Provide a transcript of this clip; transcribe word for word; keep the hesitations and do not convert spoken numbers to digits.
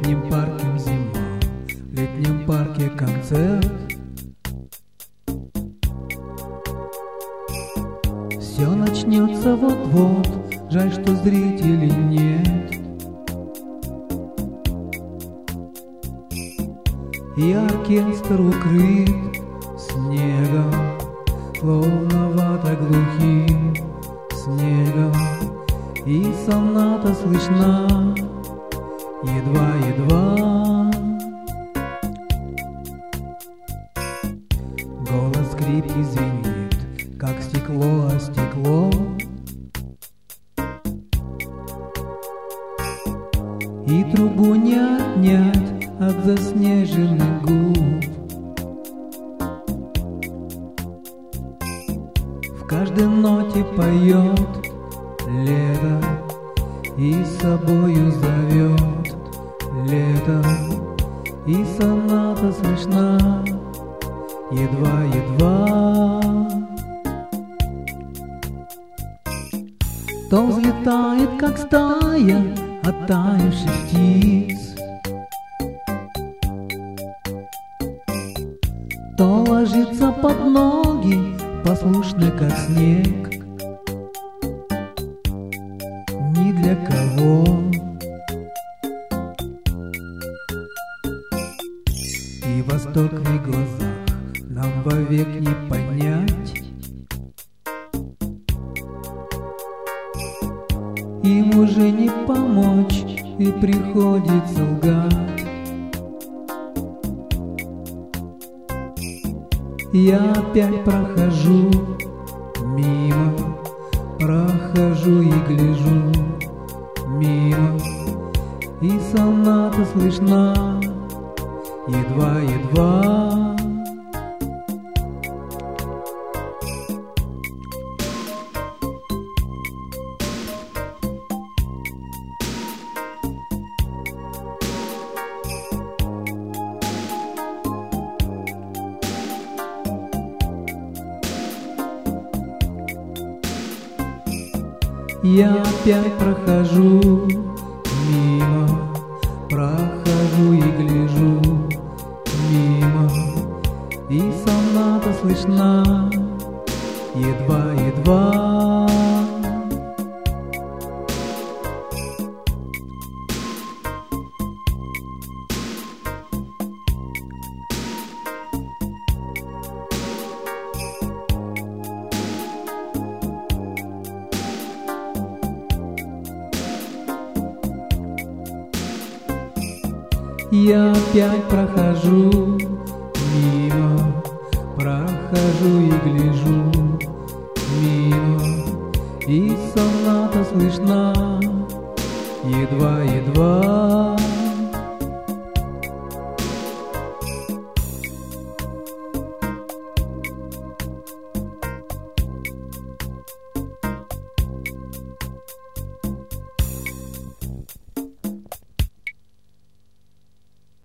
летнем парке зима, в летнем парке концерт. Все начнется вот-вот, жаль, что зрителей нет. И оркестр укрыт снегом, словно вата глухим снегом, и соната слышна едва-едва. Голос скрипки звенит, как стекло о стекло, и трубу не отнять от заснеженных губ. В каждой ноте поет лето и с собою зовет лето, и соната слышна едва-едва. То взлетает, как стая оттаивших птиц, то ложится под ноги, послушный, как снег. Ни для кого. И восторг в их глазах нам вовек не понять. Им уже не помочь, и приходится лгать. Я опять прохожу мимо, прохожу и гляжу мимо, и соната слышна едва-едва. Я опять прохожу мимо, прохожу и гляжу мимо, и соната слышна едва-едва. Я опять прохожу мимо, прохожу и гляжу мимо, и соната слышна едва-едва.